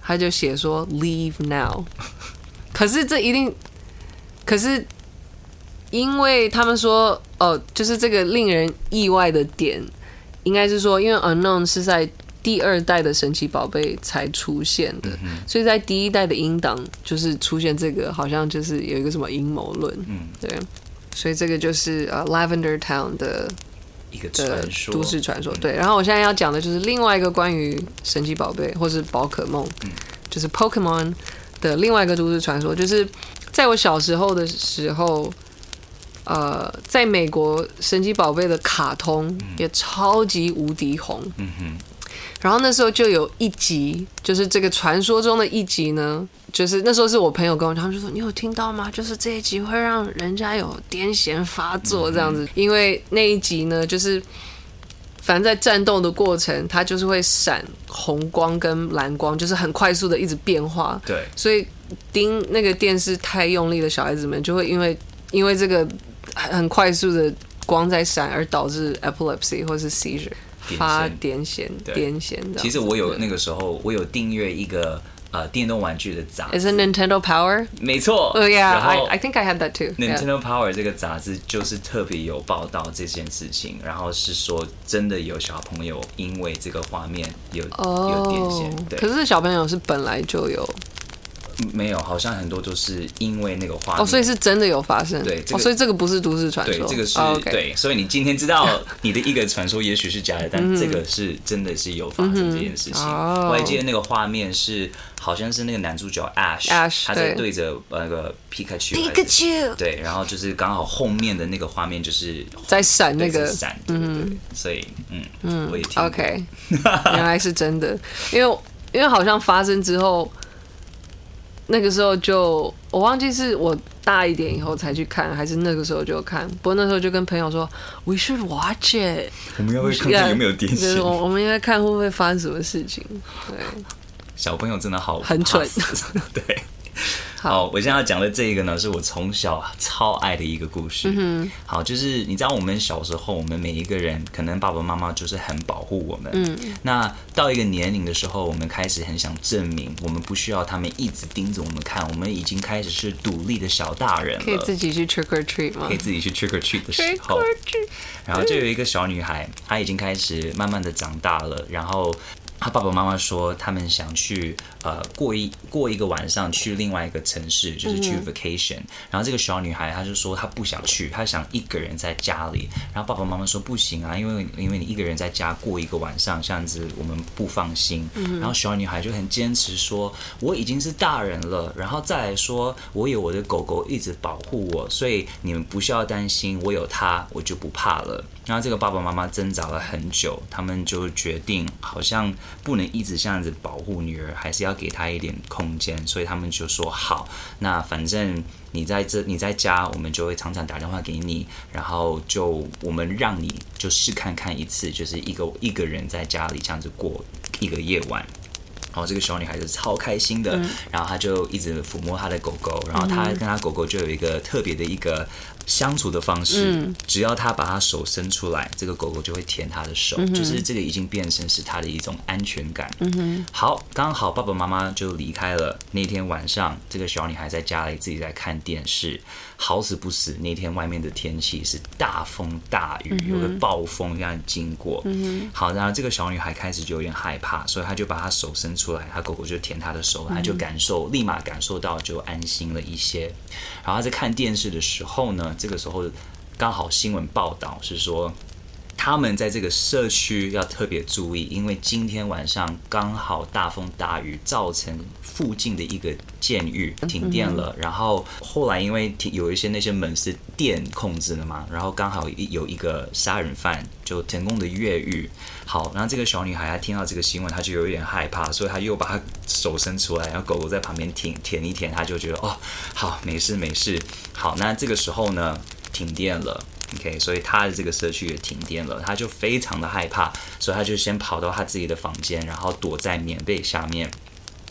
他就写说 Leave now， 可是这一定，可是因为他们说哦，就是这个令人意外的点，应该是说，因为 Unknown 是在第二代的神奇宝贝才出现的，嗯、所以在第一代的音档就是出现这个，好像就是有一个什么阴谋论，嗯，对，所以这个就是呃 Lavender Town 的一个传说， 都市传说。对，然后我现在要讲的就是另外一个关于神奇宝贝或是宝可梦，嗯、就是 Pokemon 的另外一个都市传说，就是在我小时候的时候。呃，在美国，神奇宝贝的卡通也超级无敌红。嗯哼。然后那时候就有一集，就是这个传说中的一集呢，就是那时候是我朋友跟我，他们就说：“你有听到吗？就是这一集会让人家有癫痫发作这样子，嗯、因为那一集呢，就是反正在战斗的过程，它就是会闪红光跟蓝光，就是很快速的一直变化。 对， 所以盯那个电视太用力的小孩子们，就会因为因为这个。”很快速的光在闪，而导致 epilepsy 或是 seizure 发癫痫，癫痫。 其实我有那个时候，我有订阅一个呃电动玩具的杂志 ，Is it Nintendo Power？ 没错。 Oh yeah, I I think I had that too. Nintendo Power 这个杂志就是特别有报道这件事情，然后是说真的有小朋友因为这个画面有、oh, 有癫痫。对， 可是小朋友是本来就有。 没有，好像很多都是因为那个画面哦，所以是真的有发生。 对，这个哦、所以这个不是都市传说。 对，这个是、 oh, okay. 对，所以你今天知道你的一个传说也许是假的，但这个是真的是有发生这件事情。嗯、我还记得那个画面是，好像是那个男主角 Ash，, Ash 他在对着那个皮卡丘， 皮卡丘， 对，然后就是刚好后面的那个画面就是在闪那个闪，对对对，所以嗯嗯，我也听过 OK， 原来是真的，因为因为好像发生之后。那个时候就我忘记是我大一点以后才去看，还是那个时候就看。不过那时候就跟朋友说 ，We should watch it。 我们要不要看看有没有癫痫？ 我我们应该看会不会发生什么事情。对， 小朋友真的好很蠢。 对。好，我现在要讲的这一个呢，是我从小超爱的一个故事。嗯、好，就是你知道，我们小时候，我们每一个人可能爸爸妈妈就是很保护我们。嗯，那到一个年龄的时候，我们开始很想证明，我们不需要他们一直盯着我们看，我们已经开始是独立的小大人了， 可以自己去 trick or treat 吗？ 可以自己去 trick or treat 的时候，然后就有一个小女孩，她已经开始慢慢的长大了，然后。他爸爸妈妈说，他们想去呃过一过一个晚上去另外一个城市，就是去 vacation。嗯、然后这个小女孩，她就说她不想去，她想一个人在家里。然后爸爸妈妈说不行啊，因为因为你一个人在家过一个晚上，这样子我们不放心。嗯、然后小女孩就很坚持说，我已经是大人了，然后再来说，我有我的狗狗一直保护我，所以你们不需要担心，我有它，我就不怕了。然后这个爸爸妈妈挣扎了很久，他们就决定好像不能一直这样子保护女儿，还是要给她一点空间，所以他们就说好，那反正你在这你在家，我们就会常常打电话给你，然后就我们让你就试看看一次，就是一个一个人在家里这样子过一个夜晚。然后这个小女孩子超开心的，嗯、然后她就一直抚摸她的狗狗，然后她跟她狗狗就有一个特别的一个相处的方式，嗯、只要她把她手伸出来，这个狗狗就会舔她的手，嗯、就是这个已经变成是她的一种安全感。嗯、好，刚好爸爸妈妈就离开了。那天晚上，这个小女孩在家里自己在看电视，好死不死，那天外面的天气是大风大雨，嗯、有个暴风这样经过。嗯、好，然后这个小女孩开始就有点害怕，所以她就把她手伸出来，她狗狗就舔她的手，她就感受，立马感受到就安心了一些。然后她在看电视的时候呢，这个时候刚好新闻报道是说，他们在这个社区要特别注意，因为今天晚上刚好大风大雨，造成附近的一个监狱停电了。然后后来因为有一些那些门是电控制的嘛，然后刚好有一个杀人犯就成功的越狱。好，然后这个小女孩她听到这个新闻，她就有一点害怕，所以她又把她手伸出来，然后狗狗在旁边舔舔一舔，她就觉得哦，好，没事没事。好，那这个时候呢，停电了。OK， 所以他的这个社区也停电了，他就非常的害怕，所以他就先跑到他自己的房间，然后躲在棉被下面。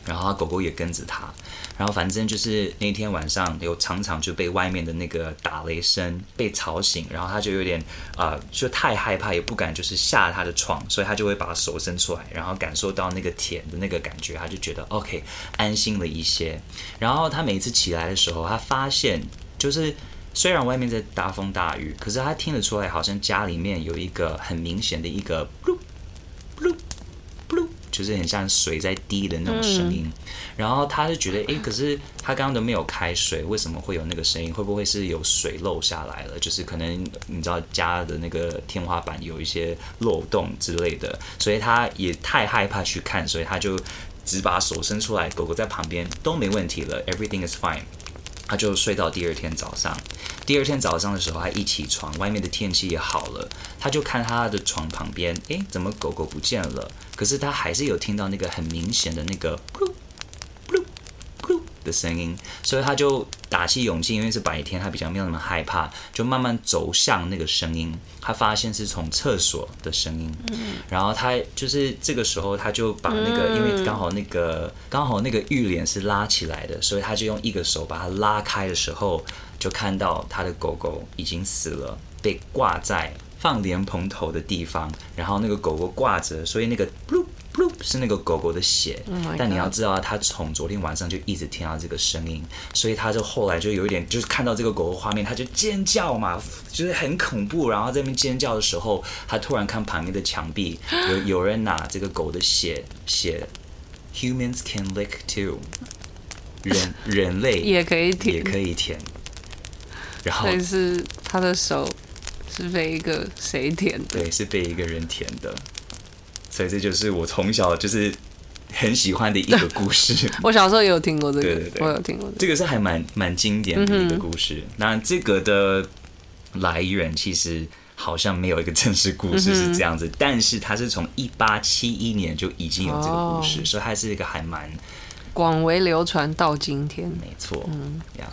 然后他狗狗也跟着他，然后反正就是那天晚上有常常就被外面的那个打雷声被吵醒，然后他就有点呃就太害怕，也不敢就是下他的床，所以他就会把手伸出来，然后感受到那个甜的那个感觉，他就觉得 OK 安心了一些。然后他每次起来的时候，他发现就是虽然外面在大风大雨，可是他听得出来好像家里面有一个很明显的一个 bloop bloop bloop， 就是很像水在滴的那种声音。嗯，然后他就觉得，哎，可是他刚刚都没有开水，为什么会有那个声音？会不会是有水漏下来了？就是可能你知道家的那个天花板有一些漏洞之类的，所以他也太害怕去看，所以他就只把手伸出来，狗狗在旁边都没问题了 ，everything is fine。他就睡到第二天早上。第二天早上的时候，他一起床，外面的天气也好了，他就看他的床旁边，哎，怎么狗狗不见了？可是他还是有听到那个很明显的那个噗噗噗的声音，所以他就打起勇气，因为是白天，他比较没有那么害怕，就慢慢走向那个声音。他发现是从厕所的声音，嗯，然后他就是这个时候，他就把那个，嗯，因为刚好那个刚好那个浴帘是拉起来的，所以他就用一个手把它拉开的时候，就看到他的狗狗已经死了，被挂在放莲蓬头的地方，然后那个狗狗挂着，所以那个 bloop bloop 是那个狗狗的血。Oh，但你要知道，他从昨天晚上就一直听到这个声音，所以他就后来就有一点，就是看到这个狗狗画面，他就尖叫嘛，就是很恐怖。然后在那边尖叫的时候，他突然看旁边的墙壁，有有人拿这个狗的血写 ，Humans can lick too， 人人类也可以舔， 也可以舔。然后所以是他的手是被一个谁舔的？ 对，是被一个人舔的。所以这就是我从小就是很喜欢的一个故事。 我小时候也有听过这个， 对对对， 我有听过、這個、 这个是还蛮蛮经典的一个故事。那、嗯、这个的来源其实好像没有一个正式故事是这样子，嗯、但是它是从一八七一年就已经有这个故事，哦、所以它是一个还蛮广为流传到今天。 没错，嗯呀。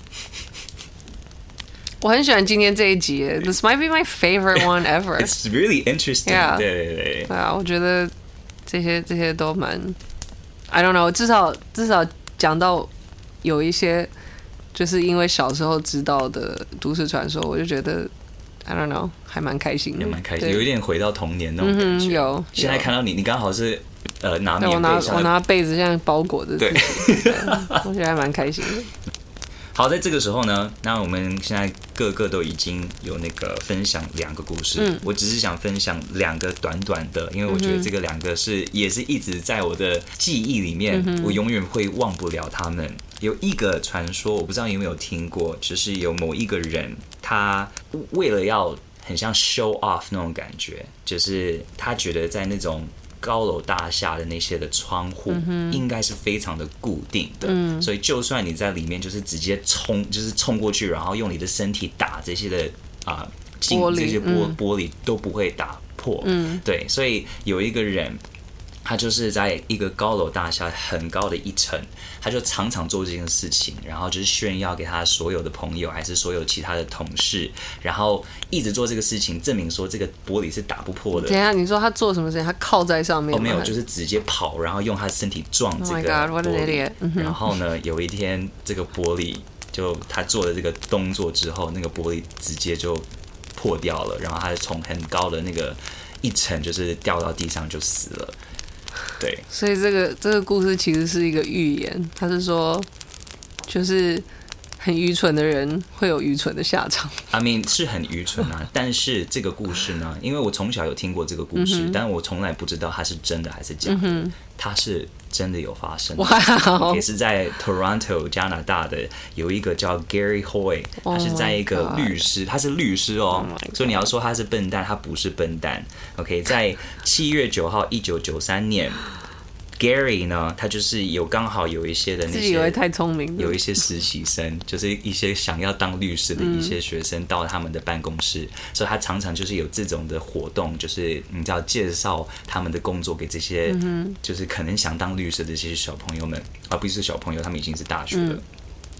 我很喜欢今天这一集 ，This might be my favorite one ever. It's really interesting. Yeah. 对对对。 对啊，我觉得这些这些都蛮 ，I don't know， 至少至少讲到有一些就是因为小时候知道的都市传说，我就觉得 I don't know， 还蛮开心的， 也蛮开心，有一点回到童年那种感觉。 嗯、有。 现在看到你，你刚好是呃拿棉被， 我拿我拿被子这样包裹着自己，我觉得还蛮开心的。 好，在这个时候呢，那我们现在个个都已经有那个分享两个故事，嗯、我只是想分享两个短短的，因为我觉得这个两个是也是一直在我的记忆里面，嗯、我永远会忘不了他们。有一个传说，我不知道你有没有听过，就是有某一个人，他为了要很像 show off 那种感觉，就是他觉得在那种高楼大厦的那些的窗户应该是非常的固定的，嗯、所以就算你在里面就是直接冲，就是冲过去，然后用你的身体打这些的啊、呃、玻璃，这些玻、嗯、玻璃都不会打破。嗯，对，所以有一个人，他就是在一个高楼大厦很高的一层，他就常常做这件事情，然后就是炫耀给他所有的朋友，还是所有其他的同事，然后一直做这个事情，证明说这个玻璃是打不破的。 等一下，你说他做什么事情？他靠在上面？ 哦，没有，就是直接跑，然后用他身体撞这个玻璃。 Oh my God, what an idiot. 然后呢，有一天这个玻璃就他做了这个动作之后，那个玻璃直接就破掉了，然后他从很高的那个一层就是掉到地上就死了。对， 所以这个这个故事其实是一个寓言，他是说，就是很愚蠢的人会有愚蠢的下场。 I mean 是很愚蠢啊，但是这个故事呢，因为我从小有听过这个故事，嗯、但我从来不知道它是真的还是假的，嗯、它是真的有发生的。 哇， 也是在 Toronto 加拿大的有一个叫 Gary Hoy， 他是在一个律师， oh、他是律师哦， oh、所以你要说他是笨蛋，他不是笨蛋。OK， 在七月九号，一九九三年。Gary 呢，他就是有刚好有一些的那些， 自己以为太聪明， 有一些实习生，就是一些想要当律师的一些学生到他们的办公室，嗯、所以他常常就是有这种的活动，就是你知道介绍他们的工作给这些，嗯、就是可能想当律师的这些小朋友们，而不是小朋友，他们已经是大学了。嗯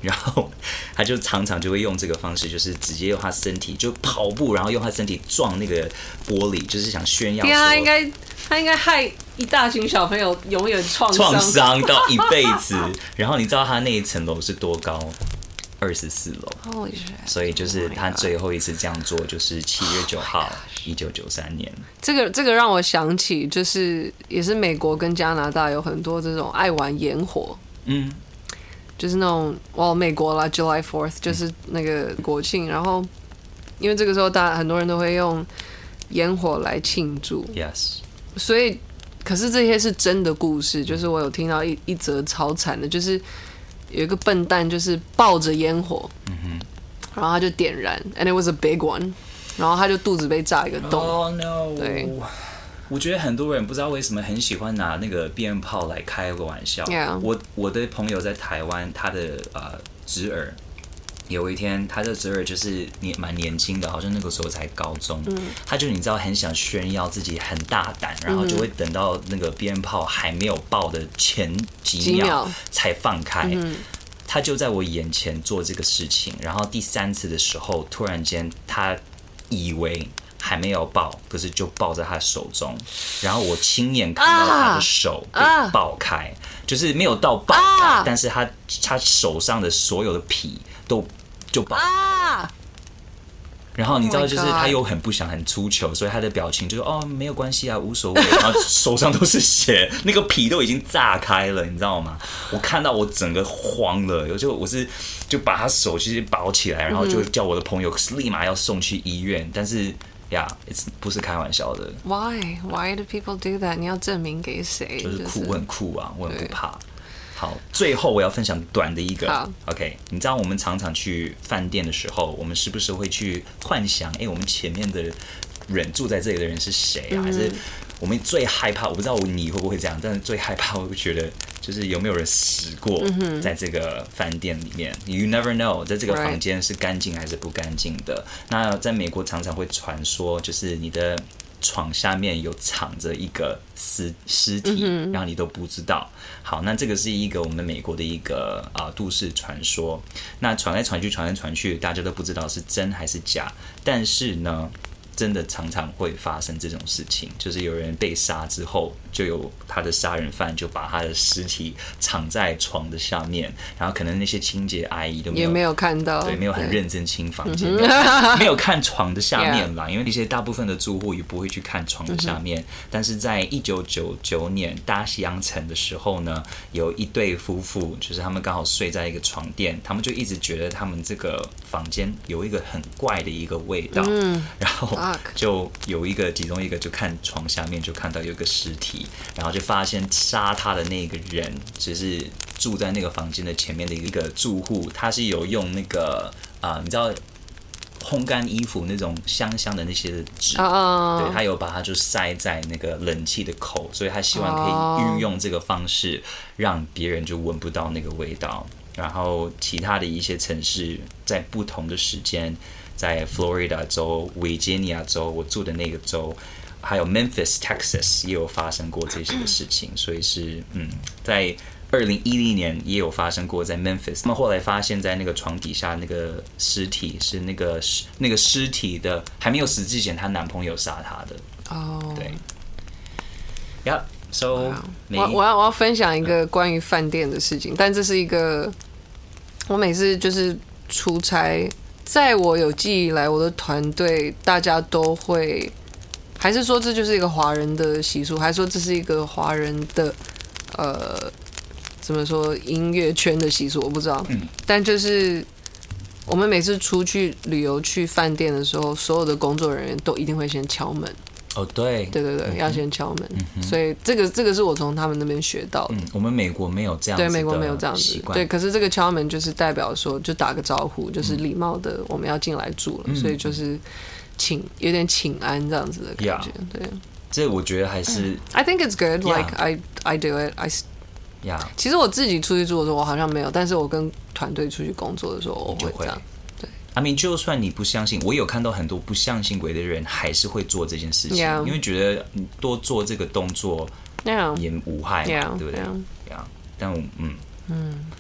然后他就常常就会用这个方式，就是直接用他身体就跑步，然后用他身体撞那个玻璃，就是想炫耀说。 他应该他应该害一大群小朋友永远创伤创伤到一辈子。然后你知道他那一层楼是多高？二十四楼，所以就是他最后一次这样做，就是七月九号，一九九三年。 这个这个让我想起，就是也是美国跟加拿大有很多这种爱玩烟火，嗯，就是那种哦，美国啦 ，July Fourth 就是那个国庆，然后因为这个时候大家很多人都会用烟火来庆祝 ，yes， 所以可是这些是真的故事，就是我有听到一一则超惨的，就是有一个笨蛋就是抱着烟火，嗯哼，然后他就点燃 ，and it was a big one， 然后他就肚子被炸一个洞。 Oh no！ 对， 我觉得很多人不知道为什么很喜欢拿那个鞭炮来开个玩笑。 Yeah. 我我的朋友在台湾，他的呃侄儿。有一天，他的侄儿就是年蛮年轻的，好像那个时候才高中。嗯、他就你知道很想炫耀自己很大胆，然后就会等到那个鞭炮还没有爆的前几秒才放开。嗯、他就在我眼前做这个事情，然后第三次的时候，突然间他以为还没有爆，可是就爆在他手中，然后我亲眼看到他的手被爆开，啊、就是没有到爆开，啊、但是他他手上的所有的皮都就爆开了。啊、然后你知道，就是他又很不想很出糗，所以他的表情就是哦没有关系啊，无所谓。然后手上都是血，那个皮都已经炸开了，你知道吗？我看到我整个慌了，我就我是就把他手其实包起来，然后就叫我的朋友立马要送去医院，但是。呀、yeah, 不是开玩笑的。 Why? Why do people do that? 你要证明给谁？ 就是酷，我很酷啊，我很不怕。好，最后我要分享短的一个。OK， 你知道我们常常去饭店的时候，我们是不是会去幻想？哎，我们前面的人住在这里的人是谁啊？嗯、还是我们最害怕？我不知道你会不会这样，但是最害怕，我会觉得就是有没有人死过在这个饭店里面、嗯、？You never know， 在这个房间是干净还是不干净的。Right. 那在美国常常会传说，就是你的床下面有藏着一个尸尸体，嗯、然后你都不知道。好，那这个是一个我们美国的一个啊、呃、都市传说。那传来传去，传来传去，大家都不知道是真还是假。但是呢，真的常常会发生这种事情，就是有人被杀之后，就有他的杀人犯就把他的尸体藏在床的下面，然后可能那些清洁阿姨都没有也没有看到， 对，没有很认真清房间，没有看没有看床的下面啦， yeah. 因为那些大部分的住户也不会去看床的下面。但是在一九九九年大西洋城的时候呢，有一对夫妇，就是他们刚好睡在一个床垫，他们就一直觉得他们这个房间有一个很怪的一个味道，嗯、然后。就有一个其中一个就看床下面就看到有一个尸体，然后就发现杀他的那个人就是住在那个房间的前面的一个住户，他是有用那个啊、呃，你知道烘干衣服那种香香的那些纸， oh. 对，他有把它就塞在那个冷气的口，所以他希望可以运用这个方式让别人就闻不到那个味道。然后其他的一些城市在不同的时间。在 Florida 州、维吉尼亚州，我住的那个州，还有 Memphis、Texas 也有发生过这些的事情，所以是嗯，在二零一零年也有发生过在 Memphis。他们后来发现，在那个床底下那个尸体是那个那个尸体的还没有死之前，她男朋友杀她的。哦， oh. 对。Yeah, so、wow. 我我要我要分享一个关于饭店的事情，但这是一个我每次就是出差。在我有记忆以来，我的团队大家都会，还是说这就是一个华人的习俗，还是说这是一个华人的呃怎么说音乐圈的习俗，我不知道。嗯、但就是我们每次出去旅游去饭店的时候，所有的工作人员都一定会先敲门。 哦，对， 对对对，嗯、要先敲门，嗯、所以这个这个是我从他们那边学到的。 嗯、我们美国没有这样子的习惯， 对，美国没有这样子。对，可是这个敲门就是代表说，就打个招呼，就是礼貌的，我们要进来住了，嗯、所以就是请有点请安这样子的感觉。Yeah. 对， 这我觉得还是。 I think it's good. Like、yeah. I I do it. I. Yeah. 其实我自己出去住的时候，我好像没有，但是我跟团队出去工作的时候，我会这样。 I mean, 就算你不相信，我有看到很多不相信鬼的人还是会做这件事情， yeah. 因为觉得你多做这个动作也无害嘛， yeah. 对不对？ Yeah. Yeah. 但我嗯嗯，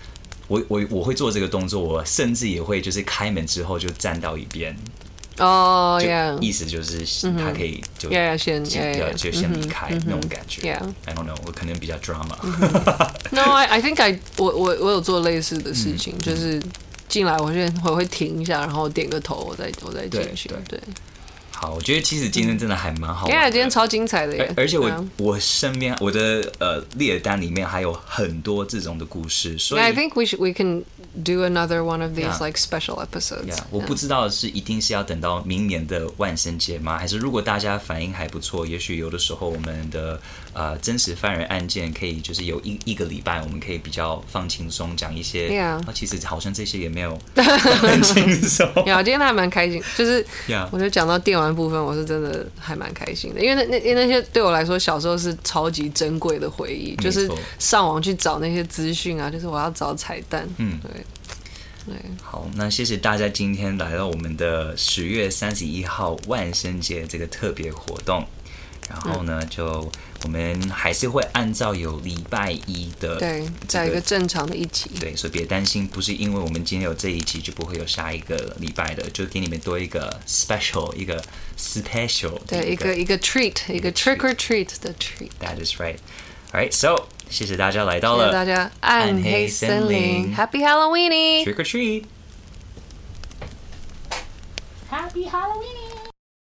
我我我会做这个动作，我甚至也会就是开门之后就站到一边。 哦、oh, ，yeah， 意思就是他可以就 yeah, 先就 yeah, yeah, 就先离开、mm-hmm, 那种感觉。 Yeah. I don't know， 我可能比较 drama。No, I I think I 我我我有做类似的事情，嗯、就是进来我先我会停一下，然后点个头，我再我再进去。对。对好，我觉得其实今天真的还蛮好玩的。 Yeah, 今天超精彩的耶！ 而且我、yeah. 我身边我的呃列单里面还有很多这种的故事，所以 yeah, I think we should we can do another one of these、yeah. like special episodes. Yeah, 我不知道是一定是要等到明年的万圣节吗？还是如果大家反应还不错，也许有的时候我们的呃真实犯人案件可以就是有一一个礼拜，我们可以比较放轻松讲一些。 Yeah. 啊，其实好像这些也没有很轻松。 呀，今天还蛮开心，就是 yeah. 我觉得讲到电玩部分，我是真的还蛮开心的，因为那那因为那些对我来说小时候是超级珍贵的回忆，就是上网去找那些资讯啊，就是我要找彩蛋。嗯，对。对， 好，那谢谢大家今天来到我们的十月三十一号万圣节这个特别活动。然后呢，嗯、就我们还是会按照有礼拜一的、这个， 对，在一个正常的一集。 对，所以别担心，不是因为我们今天有这一集就不会有下一个礼拜的，就给你们多一个 special， 一个 special， 对，一个一个 treat， 一个 trick or treat 的 treat。 That is right. All right, so 谢谢大家来到了， 谢谢大家，暗黑森林 ，Happy Halloween， trick or treat， Happy Halloween。